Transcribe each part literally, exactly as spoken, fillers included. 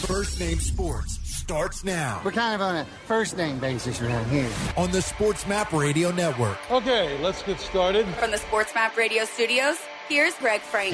First Name Sports starts now. We're kind of on a first-name basis around here. On the Sports Map Radio Network. Okay, let's get started. From the Sports Map Radio studios, here's Greg Frank.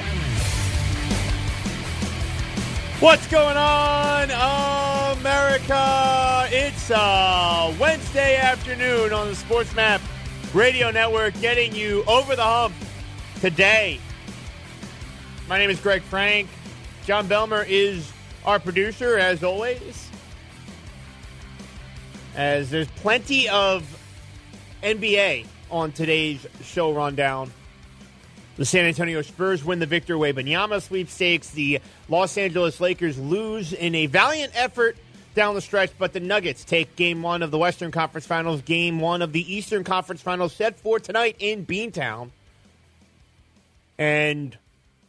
What's going on, America? It's uh, Wednesday afternoon on the Sports Map Radio Network, getting you over the hump today. My name is Greg Frank. John Belmer is our producer, as always. As there's plenty of N B A on today's show rundown. The San Antonio Spurs win the Victor Wembanyama sweepstakes. The Los Angeles Lakers lose in a valiant effort down the stretch, but the Nuggets take game one of the Western Conference Finals, game one of the Eastern Conference Finals set for tonight in Beantown. And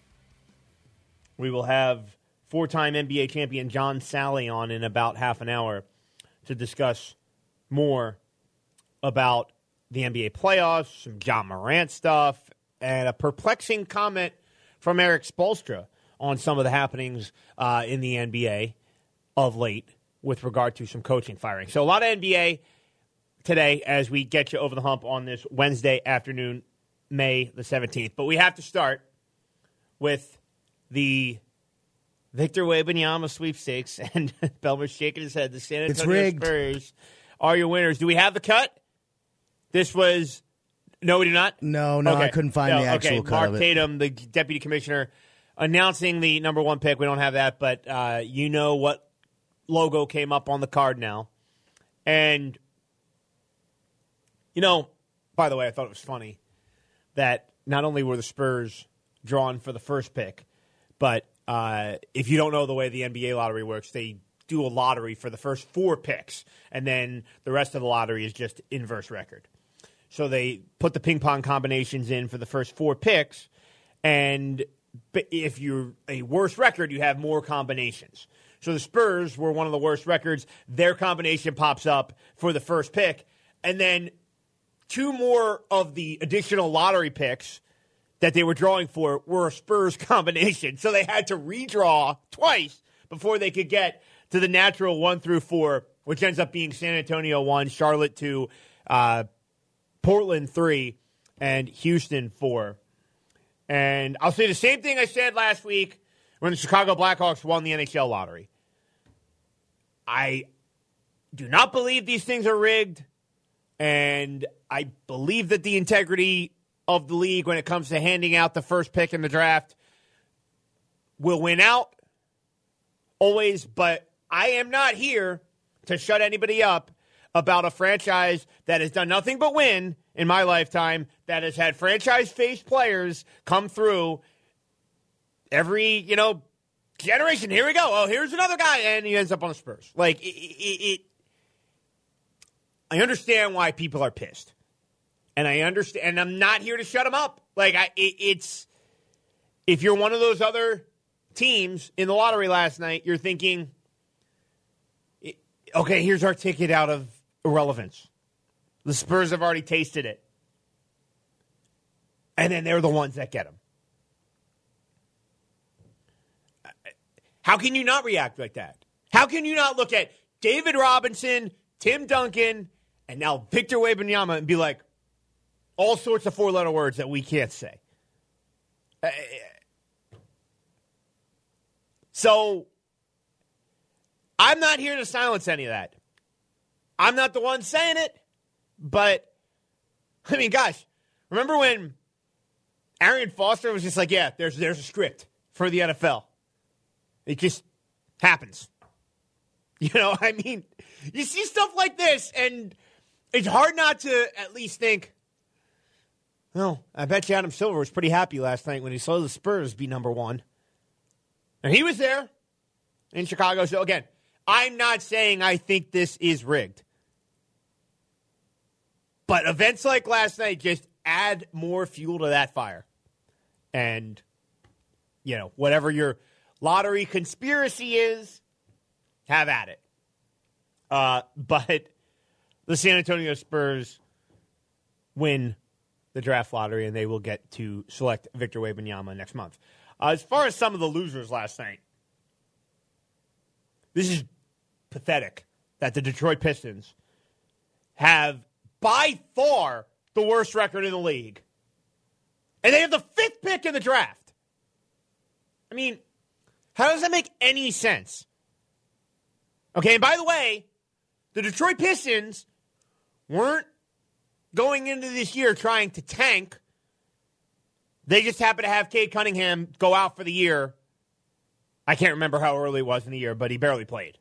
we will have four-time N B A champion John Salley on in about half an hour to discuss more about the N B A playoffs, some John Morant stuff, and a perplexing comment from Eric Spoelstra on some of the happenings uh, in the N B A of late with regard to some coaching firing. So a lot of N B A today as we get you over the hump on this Wednesday afternoon, May the seventeenth. But we have to start with the Victor Wembanyama sweepstakes. And Belmer's shaking his head. The San Antonio Spurs are your winners. Do we have the cut? This was... No, we do not? No, no, okay. I couldn't find no, the actual okay. cut Mark of it. Tatum, the deputy commissioner, announcing the number one pick. We don't have that, but uh, you know what logo came up on the card now. And, you know, by the way, I thought it was funny that not only were the Spurs drawn for the first pick, but uh, if you don't know the way the N B A lottery works, they do a lottery for the first four picks, and then the rest of the lottery is just inverse record. So they put the ping pong combinations in for the first four picks, and if you're a worse record, you have more combinations. So the Spurs were one of the worst records. Their combination pops up for the first pick, and then two more of the additional lottery picks that they were drawing for were a Spurs combination. So they had to redraw twice before they could get to the natural one through four, which ends up being San Antonio one, Charlotte two, uh, Portland three, and Houston four. And I'll say the same thing I said last week when the Chicago Blackhawks won the N H L lottery. I do not believe these things are rigged, and I believe that the integrity of the league when it comes to handing out the first pick in the draft will win out always, but I am not here to shut anybody up about a franchise that has done nothing but win in my lifetime, that has had franchise-faced players come through every, you know, generation. Here we go. Oh, here's another guy, and he ends up on the Spurs. Like, it, it, it I understand why people are pissed. And I understand, and I'm not here to shut them up. Like, I, it, it's, if you're one of those other teams in the lottery last night, you're thinking, okay, here's our ticket out of irrelevance. The Spurs have already tasted it. And then they're the ones that get them. How can you not react like that? How can you not look at David Robinson, Tim Duncan, and now Victor Wembanyama and be like, all sorts of four-letter words that we can't say? So, I'm not here to silence any of that. I'm not the one saying it, but, I mean, gosh, remember when Arian Foster was just like, yeah, there's there's a script for the N F L. It just happens. You know, I mean, you see stuff like this, and it's hard not to at least think, well, I bet you Adam Silver was pretty happy last night when he saw the Spurs be number one. And he was there in Chicago. So, again, I'm not saying I think this is rigged. But events like last night just add more fuel to that fire. And, you know, whatever your lottery conspiracy is, have at it. Uh, but the San Antonio Spurs win the draft lottery, and they will get to select Victor Wembanyama next month. Uh, as far as some of the losers last night, this is pathetic that the Detroit Pistons have by far the worst record in the league. And they have the fifth pick in the draft. I mean, how does that make any sense? Okay, and by the way, the Detroit Pistons weren't going into this year trying to tank. They just happened to have Cade Cunningham go out for the year. I can't remember how early it was in the year, but he barely played.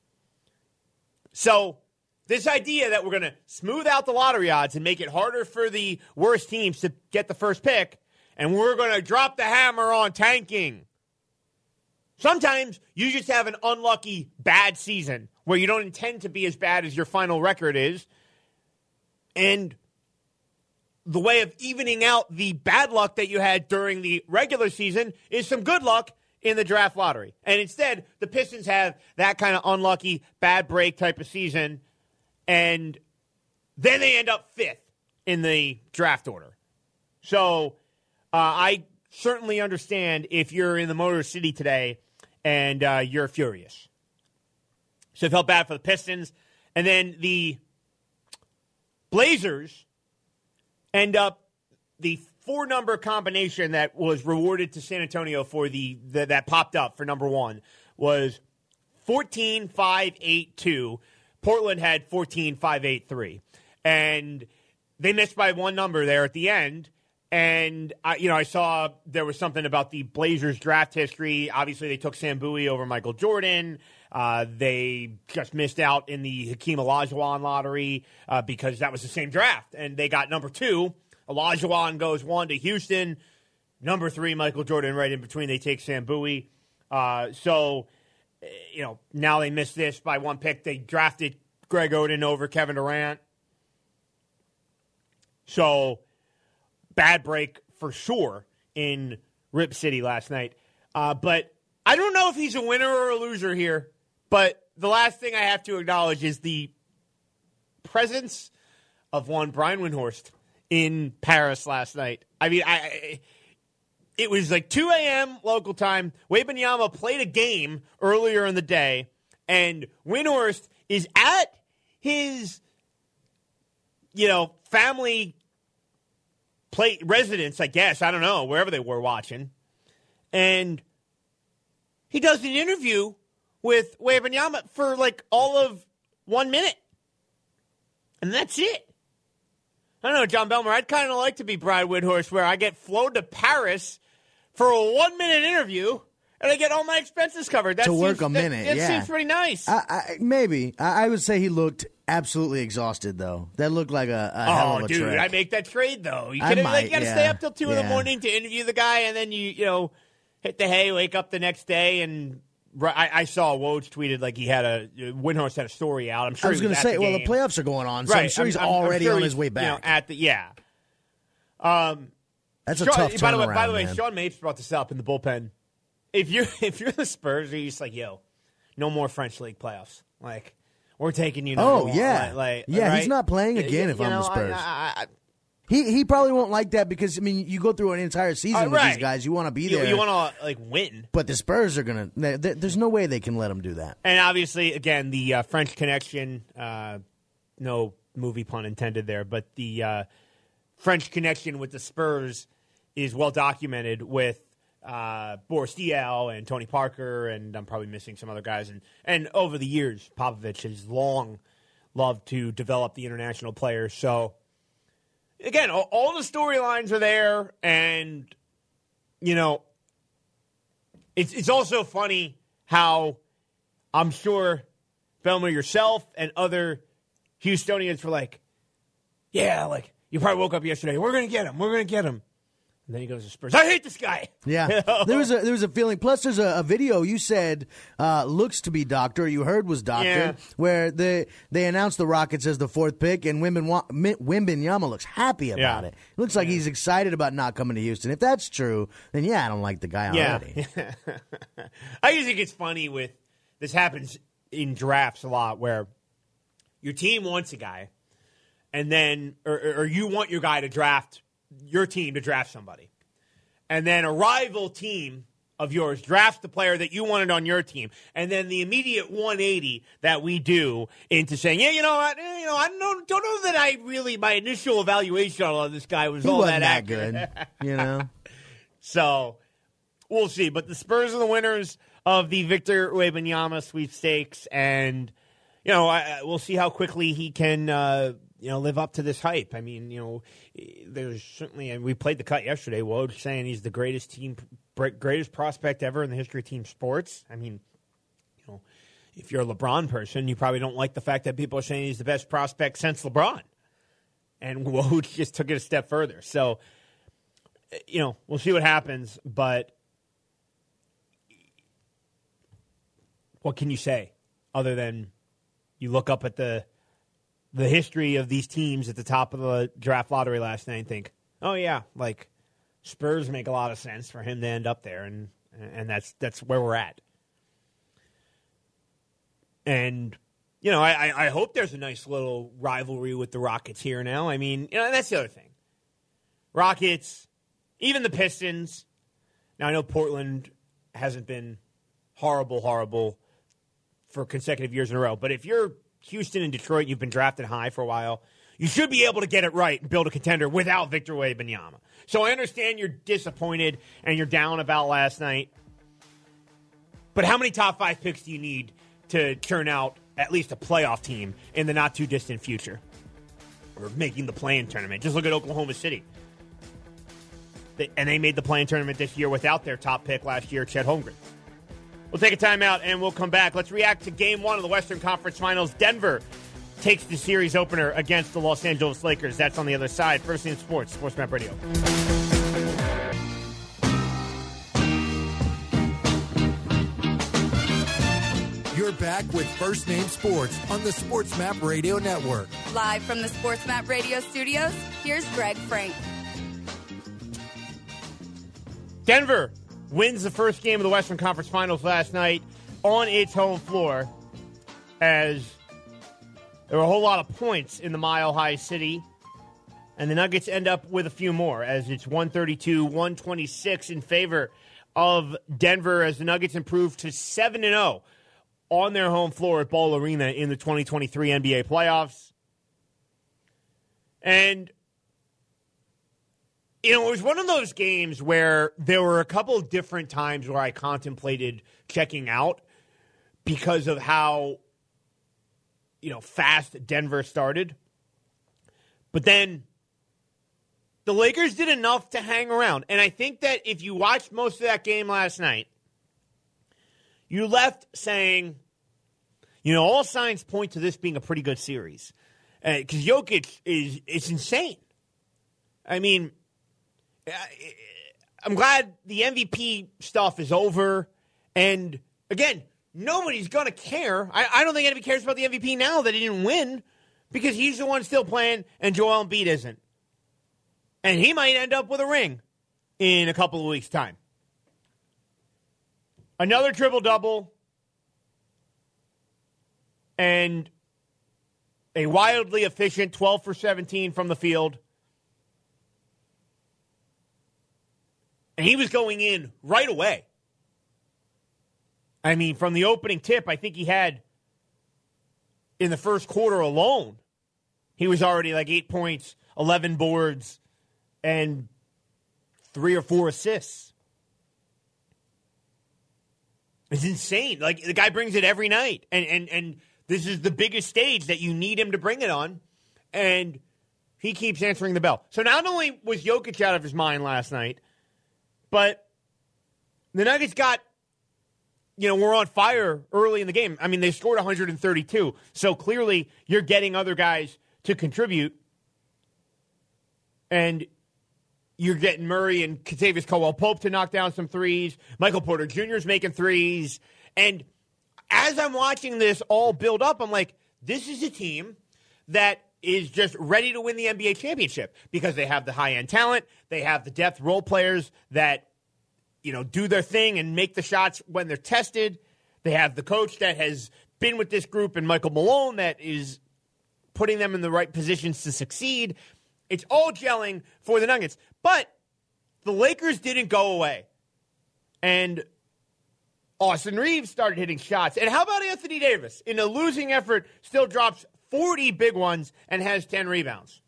So, this idea that we're going to smooth out the lottery odds and make it harder for the worst teams to get the first pick, and we're going to drop the hammer on tanking. Sometimes you just have an unlucky bad season where you don't intend to be as bad as your final record is, and the way of evening out the bad luck that you had during the regular season is some good luck in the draft lottery. And instead, the Pistons have that kind of unlucky, bad break type of season, and then they end up fifth in the draft order. So uh, I certainly understand if you're in the Motor City today and uh, you're furious. So it felt bad for the Pistons. And then the Blazers end up the four-number combination that was rewarded to San Antonio for the, the that popped up for number one was fourteen five eight two. Portland had fourteen five eight three. And they missed by one number there at the end. And, I, you know, I saw there was something about the Blazers draft history. Obviously, they took Sam Bowie over Michael Jordan. Uh, they just missed out in the Hakeem Olajuwon lottery uh, because that was the same draft. And they got number two. Olajuwon goes one to Houston. Number three, Michael Jordan right in between. They take Sam Bowie. Uh, so, you know, now they missed this by one pick. They drafted Greg Oden over Kevin Durant. So, bad break for sure in Rip City last night. Uh, but I don't know if he's a winner or a loser here. But the last thing I have to acknowledge is the presence of one Brian Windhorst in Paris last night. I mean, I it was like two a.m. local time. Wembanyama played a game earlier in the day, and Windhorst is at his, you know, family play residence, I guess. I don't know, wherever they were watching. And he does an interview with Wembanyama for like all of one minute. And that's it. I don't know, John Belmer, I'd kind of like to be Brian Windhorst where I get flown to Paris for a one-minute interview and I get all my expenses covered. That to seems, work a minute, that, that yeah. seems pretty nice. I, I, maybe. I, I would say he looked absolutely exhausted, though. That looked like a, a oh, hell of a dude, trick. I make that trade, though. You, I can, might, like, you got to yeah. stay up till two yeah. in the morning to interview the guy, and then you, you know, hit the hay, wake up the next day, and I, I saw Woj tweeted like he had a Windhorst had a story out. I'm sure I was he was going to say, the well, game. the playoffs are going on, so right. I'm sure he's I'm, already I'm sure on he's, his way back. You know, at the yeah. Um, That's a Sean, tough turnaround, by the way, by the way, man. Sean Mapes brought this up in the bullpen. If you're if you're the Spurs, you're just like, yo, no more French League playoffs. Like, we're taking you. Oh one. yeah, like, like, yeah. right? He's not playing again You if I'm know, the Spurs. I, I, I, he he probably won't like that because I mean, you go through an entire season uh, with right. these guys. You want to be you, there. You want to like win. But the Spurs are gonna. They, they, there's no way they can let them do that. And obviously, again, the uh, French Connection. Uh, no movie pun intended there, but the uh, French connection with the Spurs is well documented with uh, Boris Diaw and Tony Parker, and I'm probably missing some other guys. And, and over the years, Popovich has long loved to develop the international players. So, again, all, all the storylines are there, and, you know, it's, it's also funny how I'm sure, Belmer, yourself and other Houstonians were like, yeah, like, you probably woke up yesterday, we're going to get him, we're going to get him. And then he goes to Spurs. I hate this guy. Yeah, You know? there was a there was a feeling. Plus, there's a, a video you said uh, looks to be Doctor. You heard was Doctor, Yeah. where they they announced the Rockets as the fourth pick, and Wembanyama looks happy about Yeah. it. It looks like he's excited about not coming to Houston. If that's true, then yeah, I don't like the guy already. Yeah. I just think it's funny with this happens in drafts a lot where your team wants a guy, and then or, or you want your guy to draft your team to draft somebody, and then a rival team of yours drafts the player that you wanted on your team, and then the immediate one eighty that we do into saying, yeah, you know what, eh, you know, I don't, don't know that I really, my initial evaluation on this guy was he all wasn't that, that accurate. good, you know. So we'll see. But the Spurs are the winners of the Victor Wembanyama sweepstakes, and you know, I, we'll see how quickly he can, uh, you know, live up to this hype. I mean, you know, there's certainly, and we played the cut yesterday. Woj saying he's the greatest team, greatest prospect ever in the history of team sports. I mean, you know, if you're a LeBron person, you probably don't like the fact that people are saying he's the best prospect since LeBron. And Woj just took it a step further. So, you know, we'll see what happens. But what can you say other than you look up at the the history of these teams at the top of the draft lottery last night and think, oh, yeah, like Spurs make a lot of sense for him to end up there, and and that's that's where we're at. And, you know, I, I hope there's a nice little rivalry with the Rockets here now. I mean, you know, and that's the other thing. Rockets, even the Pistons. Now, I know Portland hasn't been horrible, horrible for consecutive years in a row, but if you're Houston and Detroit, you've been drafted high for a while, you should be able to get it right and build a contender without Victor Wembanyama. So I understand you're disappointed and you're down about last night, but how many top five picks do you need to turn out at least a playoff team in the not-too-distant future? Or making the play-in tournament. Just look at Oklahoma City. And they made the play-in tournament this year without their top pick last year, Chet Holmgren. We'll take a timeout, and we'll come back. Let's react to Game one of the Western Conference Finals. Denver takes the series opener against the Los Angeles Lakers. That's on the other side. First in Sports, Sports Map Radio. You're back with First Name Sports on the Sports Map Radio Network. Live from the Sports Map Radio studios, here's Greg Frank. Denver wins the first game of the Western Conference Finals last night on its home floor, as there were a whole lot of points in the Mile High City, and the Nuggets end up with a few more, as it's one thirty-two one twenty-six in favor of Denver, as the Nuggets improve to seven and oh on their home floor at Ball Arena in the twenty twenty-three N B A playoffs. And you know, it was one of those games where there were a couple of different times where I contemplated checking out because of how, you know, fast Denver started. But then the Lakers did enough to hang around. And I think that if you watched most of that game last night, you left saying, you know, all signs point to this being a pretty good series. Because uh, Jokic is it's insane. I mean, I'm glad the M V P stuff is over. And, again, nobody's going to care. I, I don't think anybody cares about the M V P now that he didn't win, because he's the one still playing and Joel Embiid isn't. And he might end up with a ring in a couple of weeks' time. Another triple-double and a wildly efficient twelve for seventeen from the field. And he was going in right away. I mean, from the opening tip, I think he had, in the first quarter alone, he was already like eight points, eleven boards, and three or four assists. It's insane. Like, the guy brings it every night. And, and, and this is the biggest stage that you need him to bring it on. And he keeps answering the bell. So not only was Jokic out of his mind last night, but the Nuggets got, you know, were on fire early in the game. I mean, they scored one thirty-two. So clearly you're getting other guys to contribute. And you're getting Murray and Kentavious Caldwell-Pope to knock down some threes. Michael Porter Junior is making threes. And as I'm watching this all build up, I'm like, this is a team that is just ready to win the N B A championship because they have the high-end talent. They have the depth role players that, you know, do their thing and make the shots when they're tested. They have the coach that has been with this group and Michael Malone that is putting them in the right positions to succeed. It's all gelling for the Nuggets. But the Lakers didn't go away. And Austin Reeves started hitting shots. And how about Anthony Davis? In a losing effort, still drops forty big ones and has ten rebounds.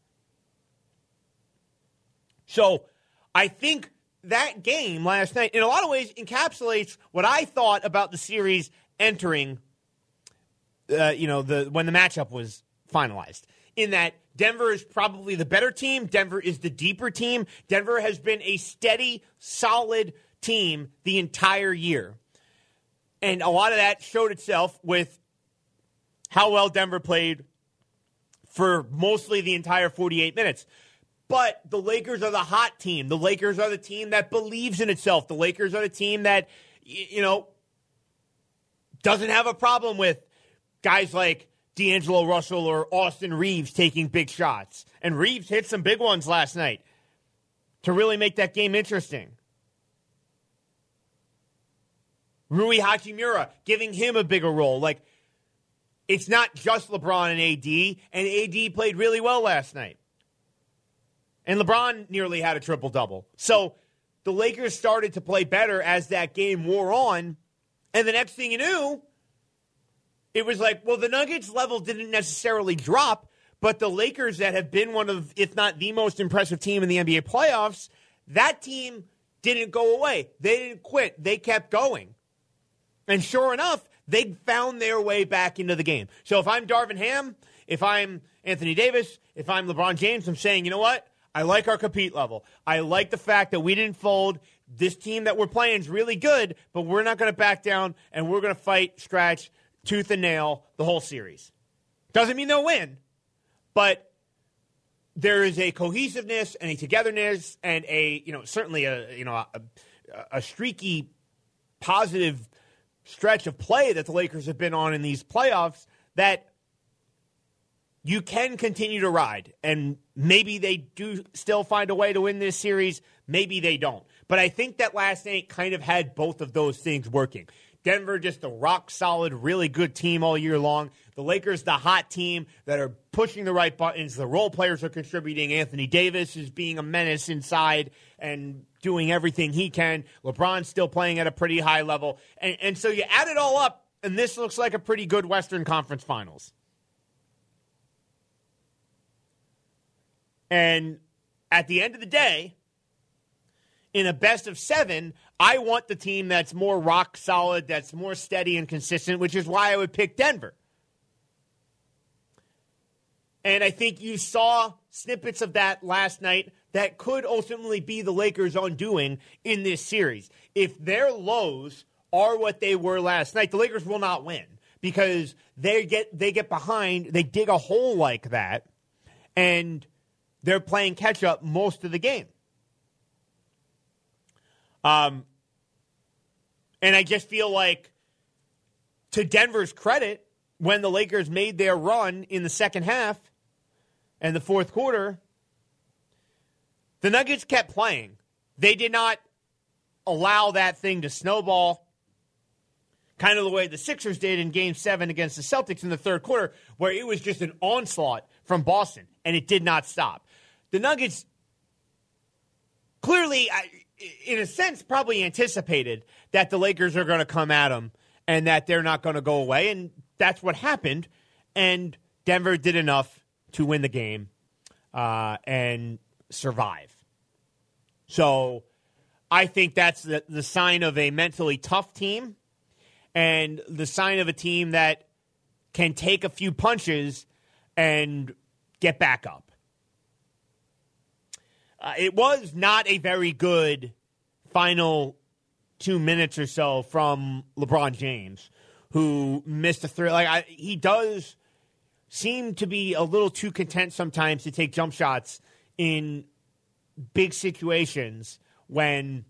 So I think that game last night, in a lot of ways, encapsulates what I thought about the series entering, uh, you know, the when the matchup was finalized. In that Denver is probably the better team. Denver is the deeper team. Denver has been a steady, solid team the entire year. And a lot of that showed itself with how well Denver played for mostly the entire forty-eight minutes. But the Lakers are the hot team. The Lakers are the team that believes in itself. The Lakers are the team that, you know, doesn't have a problem with guys like D'Angelo Russell or Austin Reeves taking big shots. And Reeves hit some big ones last night to really make that game interesting. Rui Hachimura, giving him a bigger role. Like, it's not just LeBron and A D, and A D played really well last night. And LeBron nearly had a triple-double. So the Lakers started to play better as that game wore on. And the next thing you knew, it was like, well, the Nuggets level didn't necessarily drop, but the Lakers that have been one of, if not the most impressive team in the N B A playoffs, that team didn't go away. They didn't quit. They kept going. And sure enough, they found their way back into the game. So if I'm Darvin Ham, if I'm Anthony Davis, if I'm LeBron James, I'm saying, you know what? I like our compete level. I like the fact that we didn't fold. This team that we're playing is really good, but we're not going to back down, and we're going to fight, scratch, tooth and nail the whole series. Doesn't mean they'll win, but there is a cohesiveness and a togetherness and a, you know, certainly a, you know, a, a streaky, positive stretch of play that the Lakers have been on in these playoffs that you can continue to ride. And maybe they do still find a way to win this series. Maybe they don't. But I think that last night kind of had both of those things working. Denver, just a rock-solid, really good team all year long. The Lakers, the hot team that are pushing the right buttons. The role players are contributing. Anthony Davis is being a menace inside and doing everything he can. LeBron's still playing at a pretty high level. And, and so you add it all up, and this looks like a pretty good Western Conference Finals. And at the end of the day, in a best of seven, I want the team that's more rock solid, that's more steady and consistent, which is why I would pick Denver. And I think you saw snippets of that last night that could ultimately be the Lakers' undoing in this series. If their lows are what they were last night, the Lakers will not win because they get they get behind, they dig a hole like that, and they're playing catch-up most of the game. Um, and I just feel like, to Denver's credit, when the Lakers made their run in the second half and the fourth quarter, the Nuggets kept playing. They did not allow that thing to snowball, kind of the way the Sixers did in Game seven against the Celtics in the third quarter, where it was just an onslaught from Boston, and it did not stop. The Nuggets clearly, in a sense, probably anticipated that the Lakers are going to come at them and that they're not going to go away, and that's what happened. And Denver did enough to win the game uh, and survive. So I think that's the, the sign of a mentally tough team and the sign of a team that can take a few punches and get back up. Uh, it was not a very good final two minutes or so from LeBron James, who missed a three. Like I, he does seem to be a little too content sometimes to take jump shots in big situations when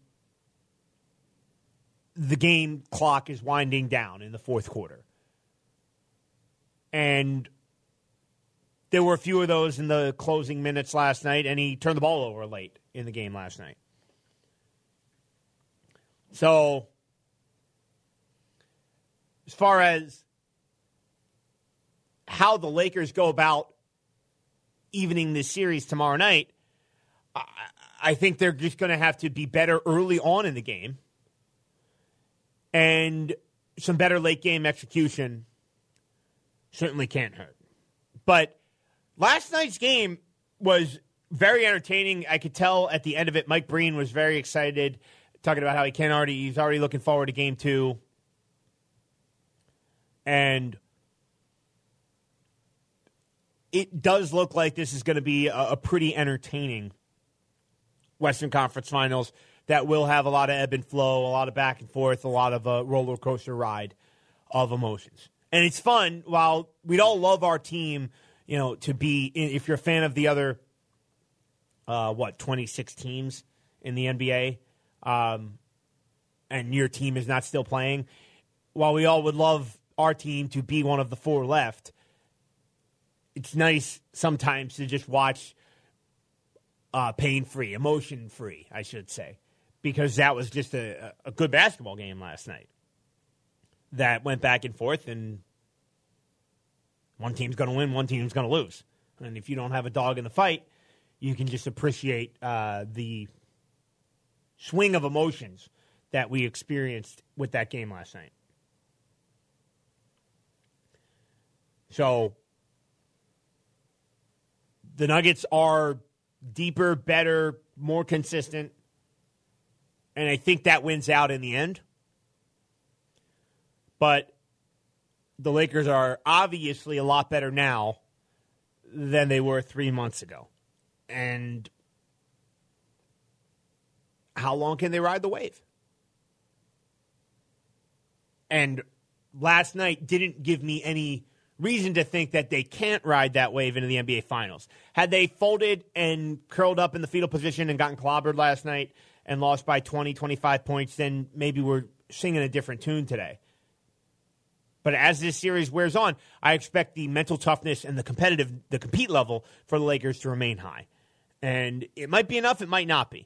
the game clock is winding down in the fourth quarter. And there were a few of those in the closing minutes last night, and he turned the ball over late in the game last night. So, as far as how the Lakers go about evening this series tomorrow night, I, I think they're just going to have to be better early on in the game. And some better late-game execution certainly can't hurt. But last night's game was very entertaining. I could tell at the end of it, Mike Breen was very excited, talking about how he can already, he's already looking forward to game two. And it does look like this is going to be a, a pretty entertaining Western Conference Finals that will have a lot of ebb and flow, a lot of back and forth, a lot of a roller coaster ride of emotions. And it's fun. While we'd all love our team, you know, to be, if you're a fan of the other, uh, what, twenty-six teams in the N B A, um, and your team is not still playing, while we all would love our team to be one of the four left, it's nice sometimes to just watch uh, pain-free, emotion-free, I should say, because that was just a, a good basketball game last night that went back and forth, and one team's going to win, one team's going to lose. And if you don't have a dog in the fight, you can just appreciate uh, the swing of emotions that we experienced with that game last night. So the Nuggets are deeper, better, more consistent, and I think that wins out in the end. But the Lakers are obviously a lot better now than they were three months ago. And how long can they ride the wave? And last night didn't give me any reason to think that they can't ride that wave into the N B A Finals. Had they folded and curled up in the fetal position and gotten clobbered last night and lost by twenty, twenty-five points, then maybe we're singing a different tune today. But as this series wears on, I expect the mental toughness and the competitive, the compete level for the Lakers to remain high. And it might be enough, it might not be.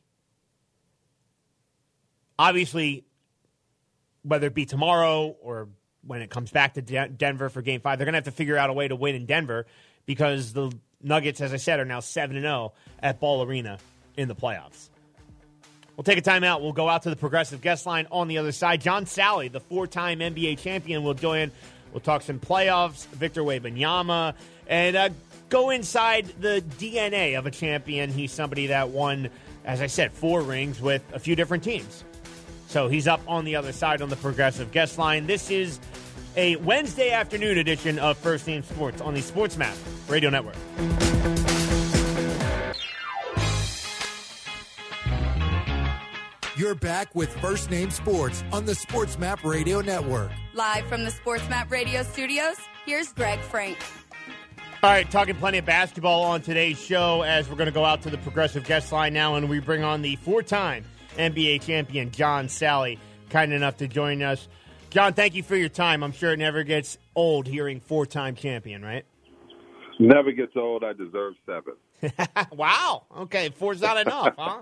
Obviously, whether it be tomorrow or when it comes back to De- Denver for Game five, they're going to have to figure out a way to win in Denver because the Nuggets, as I said, are now seven and oh at Ball Arena in the playoffs. We'll take a timeout. We'll go out to the Progressive guest line on the other side. John Sally, the four-time N B A champion, will join. We'll talk some playoffs, Victor Wembanyama, and uh, go inside the D N A of a champion. He's somebody that won, as I said, four rings with a few different teams. So he's up on the other side on the Progressive guest line. This is a Wednesday afternoon edition of First Name Sports on the Sports Map Radio Network. You're back with First Name Sports on the Sports Map Radio Network. Live from the Sports Map Radio studios, here's Greg Frank. All right, talking plenty of basketball on today's show as we're going to go out to the Progressive guest line now, and we bring on the four-time N B A champion, John Sally, kind enough to join us. John, thank you for your time. I'm sure it never gets old hearing four-time champion, right? Never gets old. I deserve seven. Wow. Okay, four's not enough, huh?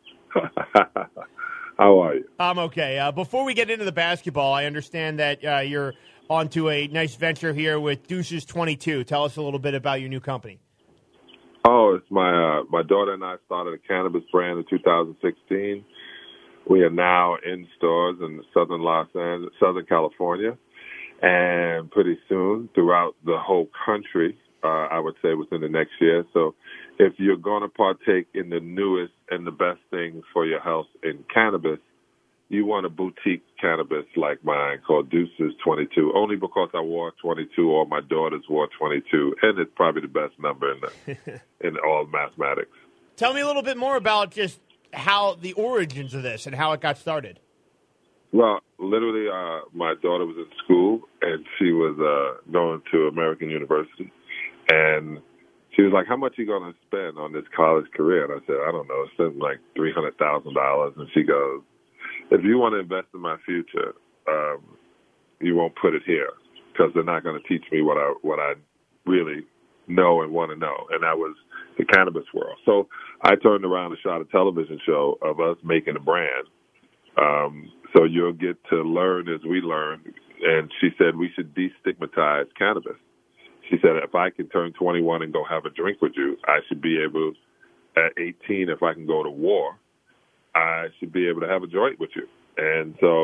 How are you? I'm okay. Uh, before we get into the basketball, I understand that uh, you're onto a nice venture here with Deuces twenty-two. Tell us a little bit about your new company. Oh, it's my uh, my daughter and I started a cannabis brand in two thousand sixteen. We are now in stores in Southern Los Angeles, Southern California, and pretty soon throughout the whole country. Uh, I would say within the next year. So, if you're going to partake in the newest and the best thing for your health in cannabis, you want a boutique cannabis like mine called Deuces twenty-two, only because I wore twenty-two or my daughters wore twenty-two, and it's probably the best number in the, in all mathematics. Tell me a little bit more about just how the origins of this and how it got started. Well, literally, uh, my daughter was in school, and she was uh, going to American University, and she was like, how much are you going to spend on this college career? And I said, I don't know, spend like three hundred thousand dollars. And she goes, if you want to invest in my future, um, you won't put it here because they're not going to teach me what I what I really know and want to know. And that was the cannabis world. So I turned around and shot a television show of us making a brand. Um, so you'll get to learn as we learn. And she said we should destigmatize cannabis. She said, if I can turn twenty-one and go have a drink with you, I should be able, at eighteen, if I can go to war, I should be able to have a joint with you. And so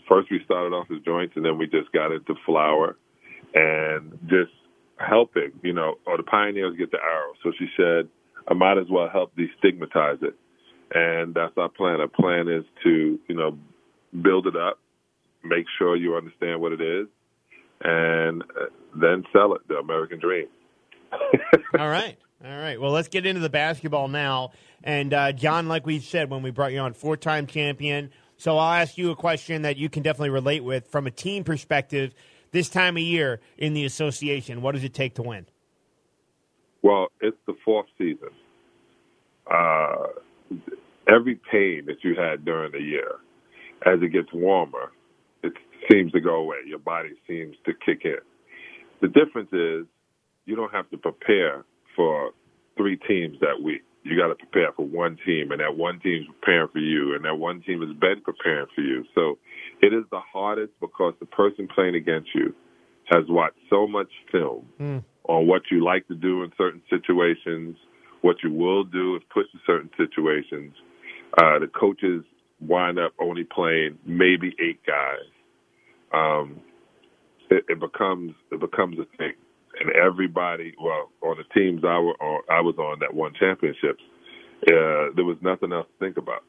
first we started off as joints, and then we just got into flour and just helping, you know, or the pioneers get the arrow. So she said, I might as well help destigmatize it. And that's our plan. Our plan is to, you know, build it up, make sure you understand what it is, and then sell it, the American dream. All right. All right. Well, let's get into the basketball now. And, uh, John, like we said when we brought you on, four-time champion. So I'll ask you a question that you can definitely relate with from a team perspective. This time of year in the association, what does it take to win? Well, it's the fourth season. Uh, every pain that you had during the year, as it gets warmer, it seems to go away. Your body seems to kick in. The difference is you don't have to prepare for three teams that week. You got to prepare for one team, and that one team's preparing for you, and that one team has been preparing for you. So it is the hardest because the person playing against you has watched so much film mm. on what you like to do in certain situations, what you will do if pushed in certain situations. Uh, the coaches wind up only playing maybe eight guys. Um, it, it becomes it becomes a thing. And everybody, well, on the teams I, were on, I was on that won championships, uh, there was nothing else to think about.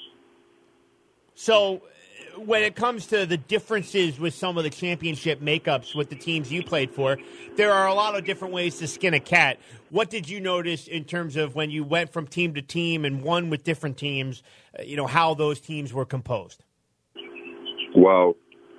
So when it comes to the differences with some of the championship makeups with the teams you played for, there are a lot of different ways to skin a cat. What did you notice in terms of when you went from team to team and won with different teams, uh, you know, how those teams were composed? Well,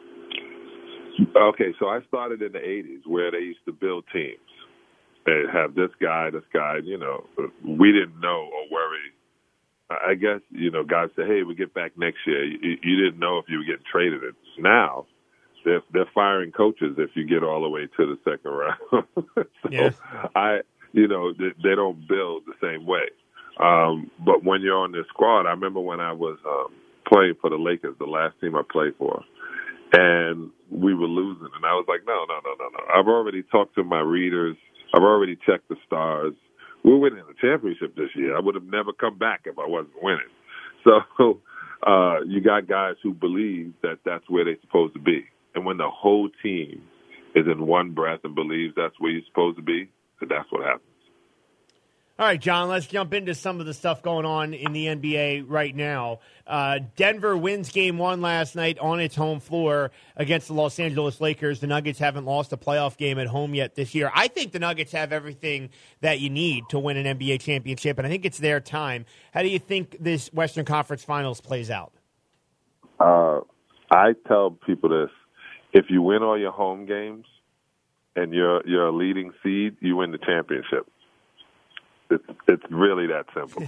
okay, so I started in the eighties where they used to build teams. They have this guy, this guy, you know. We didn't know or worry. I guess, you know, guys say, hey, we get back next year. You, you didn't know if you were getting traded. Now they're, they're firing coaches if you get all the way to the second round. so yeah. I, you know, they, they don't build the same way. Um, but when you're on this squad, I remember when I was um, playing for the Lakers, the last team I played for, and we were losing. And I was like, no, no, no, no, no. I've already talked to my readers. I've already checked the stars. We're winning the championship this year. I would have never come back if I wasn't winning. So uh, you got guys who believe that that's where they're supposed to be. And when the whole team is in one breath and believes that's where you're supposed to be, that's what happens. All right, John, let's jump into some of the stuff going on in the N B A right now. Uh, Denver wins game one last night on its home floor against the Los Angeles Lakers. The Nuggets haven't lost a playoff game at home yet this year. I think the Nuggets have everything that you need to win an N B A championship, and I think it's their time. How do you think this Western Conference Finals plays out? Uh, I tell people this. If you win all your home games and you're, you're a leading seed, you win the championship. It's it's really that simple.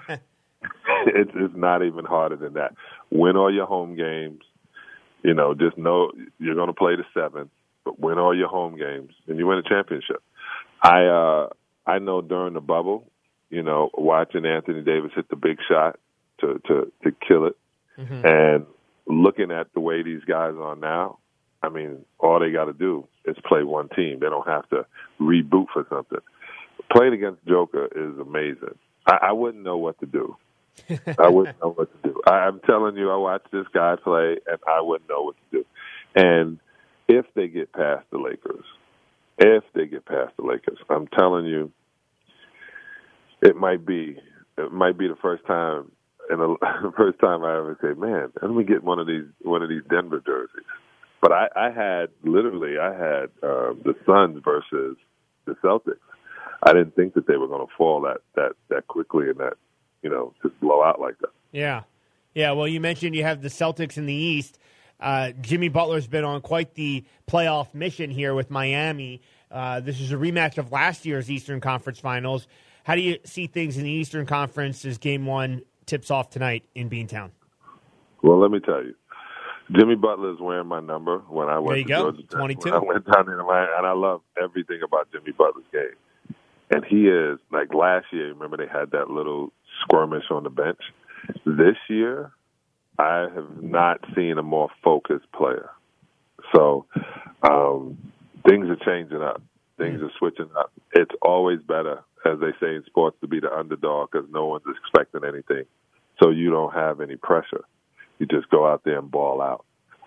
it's it's not even harder than that. Win all your home games. You know, just know you're going to play the seventh, but win all your home games, and you win a championship. I uh, I know during the bubble, you know, watching Anthony Davis hit the big shot to to, to kill it, mm-hmm. and looking at the way these guys are now, I mean, all they got to do is play one team. They don't have to reboot for something. Playing against Joker is amazing. I, I wouldn't know what to do. I wouldn't know what to do. I, I'm telling you, I watched this guy play, and I wouldn't know what to do. And if they get past the Lakers, if they get past the Lakers, I'm telling you, it might be it might be the first time, and the first time I ever say, man, let me get one of these one of these Denver jerseys. But I, I had literally, I had uh, the Suns versus the Celtics. I didn't think that they were going to fall that, that, that quickly and that, you know, just blow out like that. Yeah. Yeah, well, you mentioned you have the Celtics in the East. Uh, Jimmy Butler's been on quite the playoff mission here with Miami. Uh, this is a rematch of last year's Eastern Conference Finals. How do you see things in the Eastern Conference as Game one tips off tonight in Beantown? Well, let me tell you. Jimmy Butler is wearing my number when I went there you to go. Georgia Tech. twenty-two. When I went down there, and I love everything about Jimmy Butler's game. And he is, like last year, remember they had that little skirmish on the bench? This year, I have not seen a more focused player. So um, things are changing up. Things are switching up. It's always better, as they say in sports, to be the underdog because no one's expecting anything. So you don't have any pressure. You just go out there and ball out.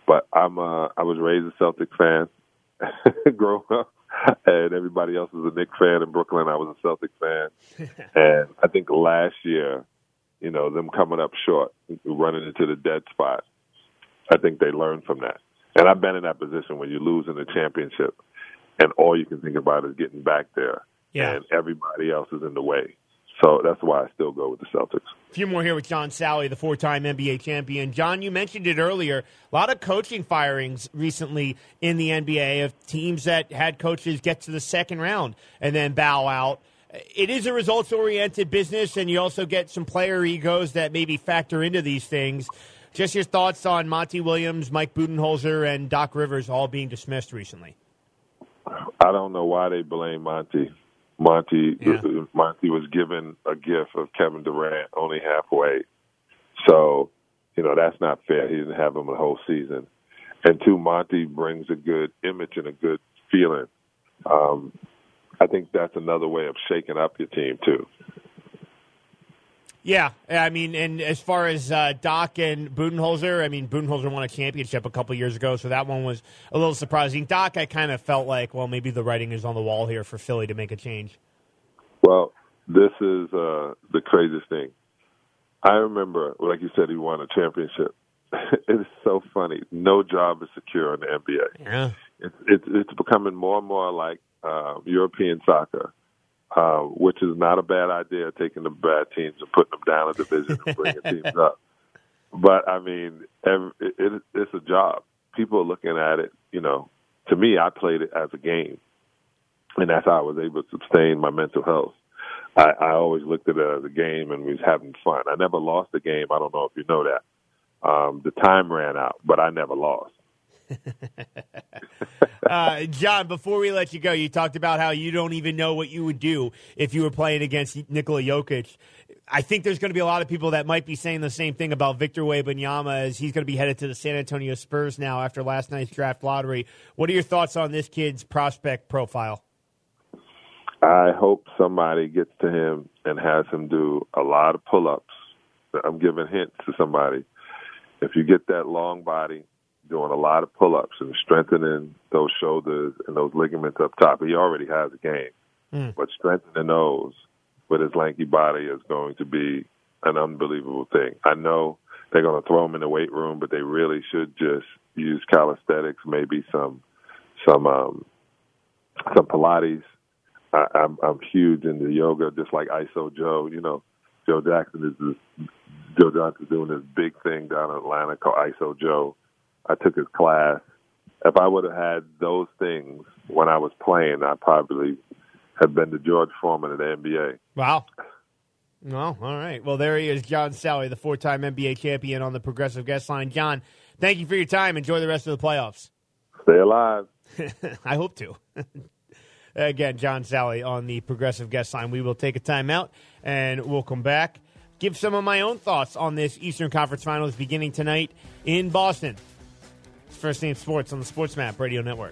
But I'm uh, I was raised a Celtic fan growing up, and everybody else was a Knicks fan in Brooklyn. I was a Celtic fan. And I think last year, you know, them coming up short, running into the dead spot, I think they learned from that. And I've been in that position when you lose in the championship and all you can think about is getting back there. Yeah. And everybody else is in the way. So that's why I still go with the Celtics. A few more here with John Salley, the four-time N B A champion. John, you mentioned it earlier. A lot of coaching firings recently in the N B A of teams that had coaches get to the second round and then bow out. It is a results-oriented business, and you also get some player egos that maybe factor into these things. Just your thoughts on Monty Williams, Mike Budenholzer, and Doc Rivers all being dismissed recently. I don't know why they blame Monty. Monty yeah. Monty was given a gift of Kevin Durant only halfway. So, you know, that's not fair. He didn't have him the whole season. And two, Monty brings a good image and a good feeling. Um, I think that's another way of shaking up your team, too. Yeah, I mean, and as far as uh, Doc and Budenholzer, I mean, Budenholzer won a championship a couple years ago, so that one was a little surprising. Doc, I kind of felt like, well, maybe the writing is on the wall here for Philly to make a change. Well, this is uh, the craziest thing. I remember, like you said, he won a championship. It is so funny. No job is secure in the N B A. Yeah. It's, it's, it's becoming more and more like uh, European soccer. Uh, which is not a bad idea, taking the bad teams and putting them down a division and bringing teams up. But, I mean, every, it, it's a job. People are looking at it, you know. To me, I played it as a game, and that's how I was able to sustain my mental health. I, I always looked at it as a game and we was having fun. I never lost a game. I don't know if you know that. Um, the time ran out, but I never lost. uh, John, before we let you go, you talked about how you don't even know what you would do if you were playing against Nikola Jokic. I think there's going to be a lot of people that might be saying the same thing about Victor Wembanyama as he's going to be headed to the San Antonio Spurs now after last night's draft lottery. What are your thoughts on this kid's prospect profile? I hope somebody gets to him and has him do a lot of pull-ups. I'm giving hints to somebody. If you get that long body, doing a lot of pull-ups and strengthening those shoulders and those ligaments up top. He already has a game. Mm. But strengthening those with his lanky body is going to be an unbelievable thing. I know they're going to throw him in the weight room, but they really should just use calisthenics, maybe some some um, some Pilates. I, I'm, I'm huge into yoga, just like I S O Joe. You know, Joe Jackson is this, Joe Johnson's doing this big thing down in Atlanta called I S O Joe. I took his class. If I would have had those things when I was playing, I'd probably have been the George Foreman of the N B A. Wow. Well, all right. Well, there he is, John Salley, the four-time N B A champion on the Progressive Guest Line. John, thank you for your time. Enjoy the rest of the playoffs. Stay alive. I hope to. Again, John Salley on the Progressive Guest Line. We will take a timeout, and we'll come back. Give some of my own thoughts on this Eastern Conference Finals beginning tonight in Boston. First Name Sports on the Sports Map Radio Network.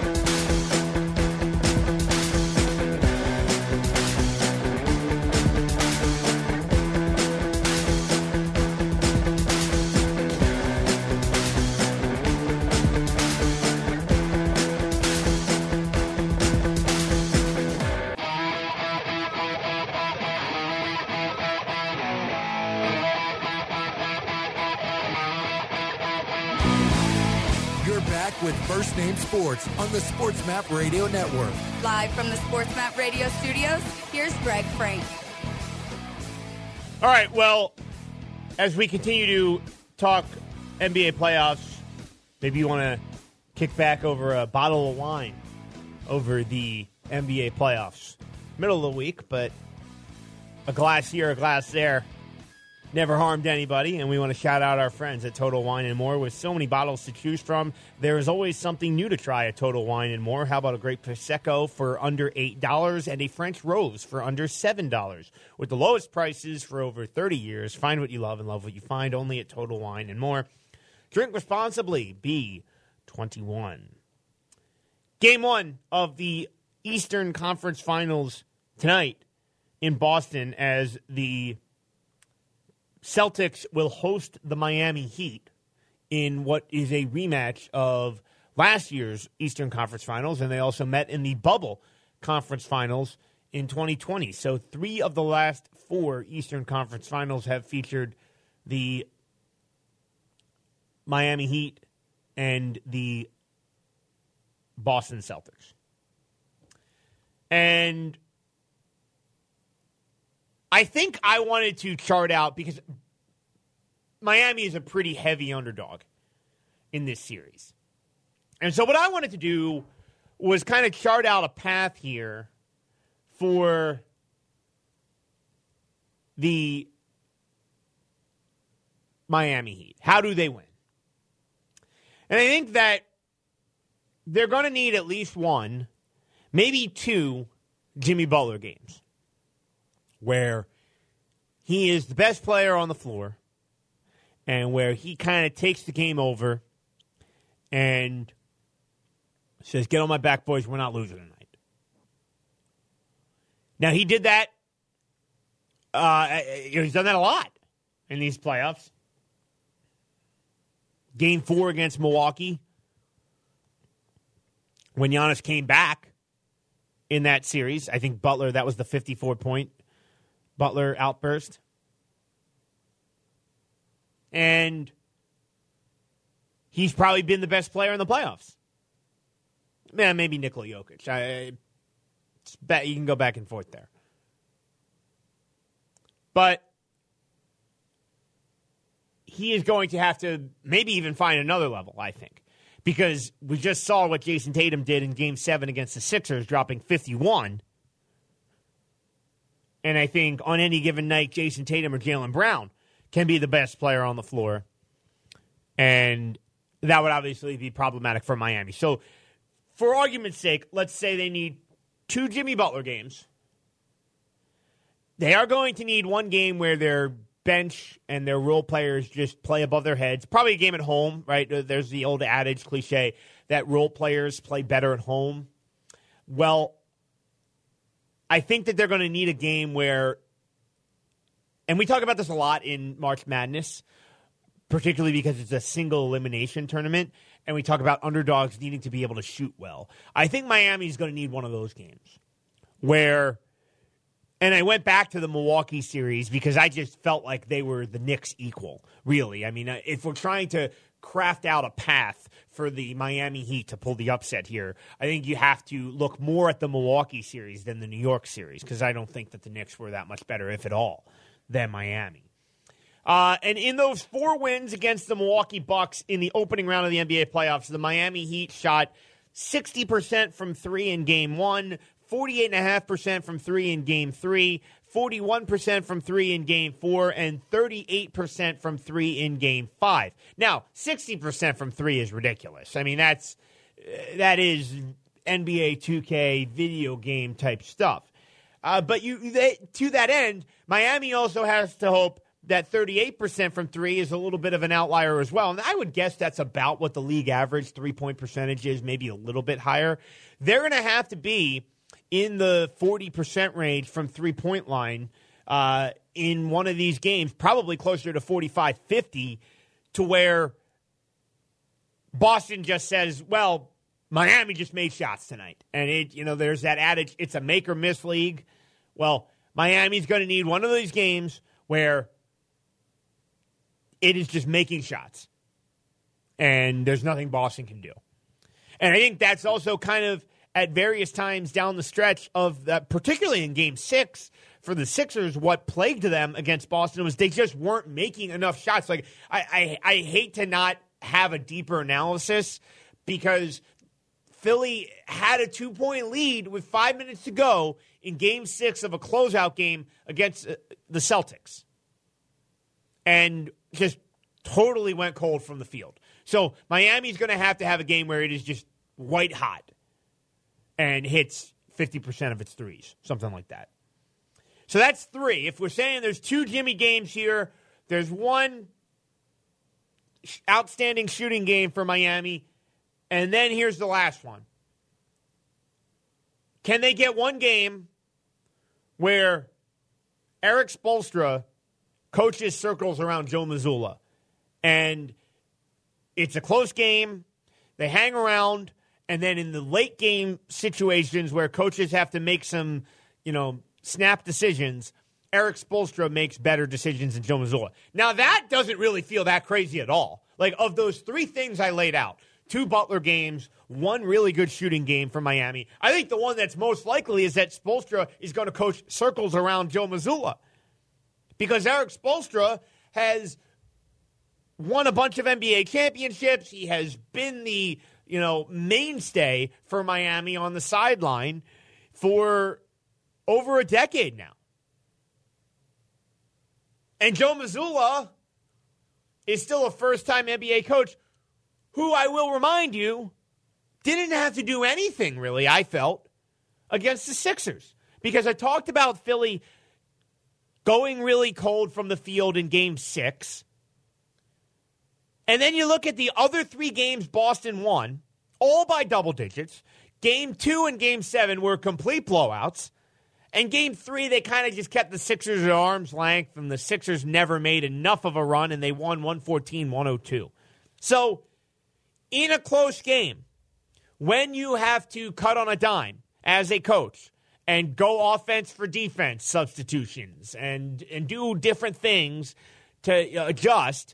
With First Name Sports on the Sports Map Radio Network. Live from the Sports Map Radio studios, here's Greg Frank. All right, well, as we continue to talk N B A playoffs, maybe you want to kick back over a bottle of wine over the N B A playoffs. Middle of the week, but a glass here, a glass there. Never harmed anybody, and we want to shout out our friends at Total Wine and More. With so many bottles to choose from, there is always something new to try at Total Wine and More. How about a great Prosecco for under eight dollars and a French Rose for under seven dollars? With the lowest prices for over thirty years, find what you love and love what you find only at Total Wine and More. Drink responsibly. Be twenty-one. Game one of the Eastern Conference Finals tonight in Boston as the Celtics will host the Miami Heat in what is a rematch of last year's Eastern Conference Finals, and they also met in the Bubble Conference Finals in twenty twenty. So three of the last four Eastern Conference Finals have featured the Miami Heat and the Boston Celtics. And I think I wanted to chart out, because Miami is a pretty heavy underdog in this series. And so what I wanted to do was kind of chart out a path here for the Miami Heat. How do they win? And I think that they're going to need at least one, maybe two Jimmy Butler games where he is the best player on the floor and where he kind of takes the game over and says, get on my back, boys, we're not losing tonight. Now, he did that. Uh, he's done that a lot in these playoffs. Game four against Milwaukee, when Giannis came back in that series, I think Butler, that was the fifty-four point Butler outburst. And he's probably been the best player in the playoffs. Man, maybe Nikola Jokic. I, it's bet you can go back and forth there. But he is going to have to maybe even find another level, I think. Because we just saw what Jason Tatum did in Game seven against the Sixers, dropping fifty-one. And I think on any given night, Jason Tatum or Jaylen Brown can be the best player on the floor. And that would obviously be problematic for Miami. So, for argument's sake, let's say they need two Jimmy Butler games. They are going to need one game where their bench and their role players just play above their heads. Probably a game at home, right? There's the old adage, cliche, that role players play better at home. Well, I think that they're going to need a game where, and we talk about this a lot in March Madness, particularly because it's a single elimination tournament, and we talk about underdogs needing to be able to shoot well. I think Miami's going to need one of those games where, and I went back to the Milwaukee series because I just felt like they were the Knicks equal, really. I mean, if we're trying to craft out a path for the Miami Heat to pull the upset here, I think you have to look more at the Milwaukee series than the New York series, because I don't think that the Knicks were that much better, if at all, than Miami. Uh, and in those four wins against the Milwaukee Bucks in the opening round of the N B A playoffs, the Miami Heat shot sixty percent from three in game one, forty-eight point five percent from three in game three, forty-one percent from three in game four, and thirty-eight percent from three in game five. Now, sixty percent from three is ridiculous. I mean, that's that is N B A two K video game type stuff. Uh, but you they, to that end, Miami also has to hope that thirty-eight percent from three is a little bit of an outlier as well. And I would guess that's about what the league average three-point percentage is, maybe a little bit higher. They're going to have to be in the forty percent range from three-point line uh, in one of these games, probably closer to forty-five, fifty, to where Boston just says, well, Miami just made shots tonight. And, it, you know, there's that adage, it's a make-or-miss league. Well, Miami's going to need one of these games where it is just making shots. And there's nothing Boston can do. And I think that's also kind of at various times down the stretch of that, particularly in game six for the Sixers, what plagued them against Boston was they just weren't making enough shots. Like, I, I, I hate to not have a deeper analysis because Philly had a two-point lead with five minutes to go in game six of a closeout game against uh, the Celtics. And just totally went cold from the field. So Miami's going to have to have a game where it is just white hot and hits fifty percent of its threes, something like that. So that's three. If we're saying there's two Jimmy games here, there's one outstanding shooting game for Miami, and then here's the last one. Can they get one game where Eric Spoelstra coaches circles around Joe Mazzulla, and it's a close game. They hang around, and then in the late game situations where coaches have to make some, you know, snap decisions, Eric Spoelstra makes better decisions than Joe Mazzulla. Now, that doesn't really feel that crazy at all. Like, of those three things I laid out, two Butler games, one really good shooting game for Miami, I think the one that's most likely is that Spoelstra is going to coach circles around Joe Mazzulla. Because Eric Spoelstra has won a bunch of N B A championships. He has been the, you know, mainstay for Miami on the sideline for over a decade now. And Joe Mazzulla is still a first-time N B A coach who, I will remind you, didn't have to do anything, really, I felt, against the Sixers. Because I talked about Philly going really cold from the field in Game six. And then you look at the other three games Boston won, all by double digits. Game two and Game seven were complete blowouts. And Game three, they kind of just kept the Sixers at arm's length, and the Sixers never made enough of a run, and they won one fourteen one oh two. So, in a close game, when you have to cut on a dime as a coach and go offense for defense substitutions and, and do different things to adjust,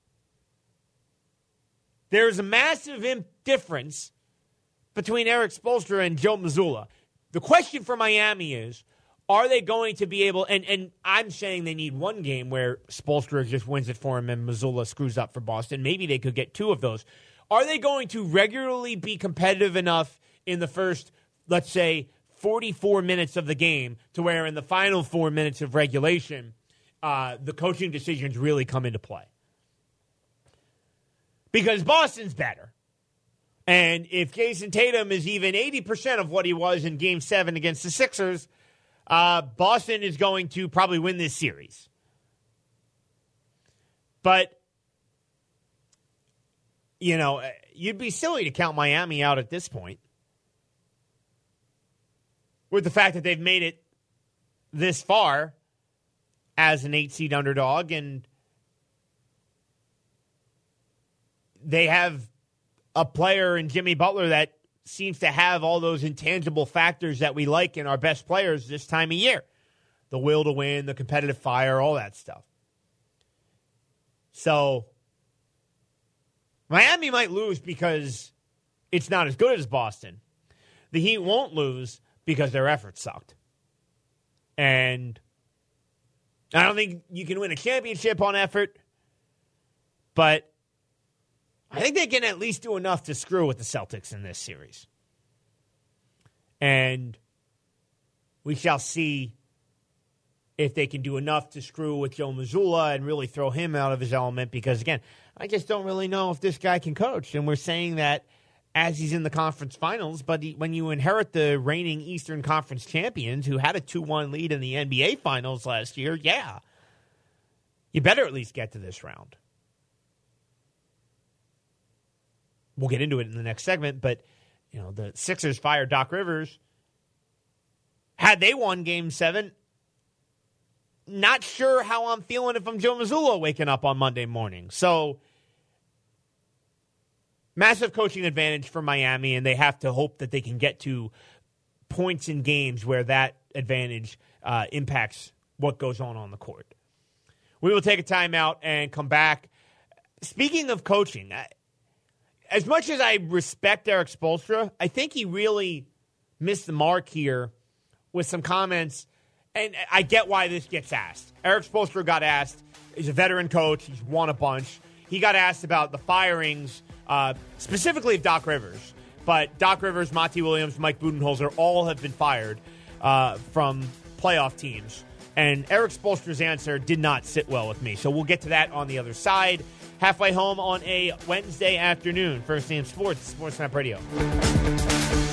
there's a massive difference between Eric Spoelstra and Joe Mazzulla. The question for Miami is, are they going to be able, and, and I'm saying they need one game where Spoelstra just wins it for him and Mazzulla screws up for Boston. Maybe they could get two of those. Are they going to regularly be competitive enough in the first, let's say, forty-four minutes of the game to where in the final four minutes of regulation, uh, the coaching decisions really come into play? Because Boston's better. And if Jason Tatum is even eighty percent of what he was in Game seven against the Sixers, uh, Boston is going to probably win this series. But, you know, you'd be silly to count Miami out at this point with the fact that they've made it this far as an eight-seed underdog, and they have a player in Jimmy Butler that seems to have all those intangible factors that we like in our best players this time of year. The will to win, the competitive fire, all that stuff. So, Miami might lose because it's not as good as Boston. The Heat won't lose because their effort sucked. And I don't think you can win a championship on effort, but I think they can at least do enough to screw with the Celtics in this series. And we shall see if they can do enough to screw with Joe Mazzulla and really throw him out of his element, because, again, I just don't really know if this guy can coach. And we're saying that as he's in the conference finals, but he, when you inherit the reigning Eastern Conference champions who had a two one lead in the N B A finals last year, yeah, you better at least get to this round. We'll get into it in the next segment, but you know the Sixers fired Doc Rivers. Had they won Game seven, not sure how I'm feeling if I'm Joe Mazzulla waking up on Monday morning. So, massive coaching advantage for Miami, and they have to hope that they can get to points in games where that advantage uh, impacts what goes on on the court. We will take a timeout and come back. Speaking of coaching, I, as much as I respect Eric Spoelstra, I think he really missed the mark here with some comments, and I get why this gets asked. Eric Spoelstra got asked. He's a veteran coach. He's won a bunch. He got asked about the firings, uh, specifically of Doc Rivers. But Doc Rivers, Monty Williams, Mike Budenholzer all have been fired uh, from playoff teams. And Eric Spoelstra's answer did not sit well with me. So we'll get to that on the other side. Halfway home on a Wednesday afternoon. First Name Sports, SportsMap Radio.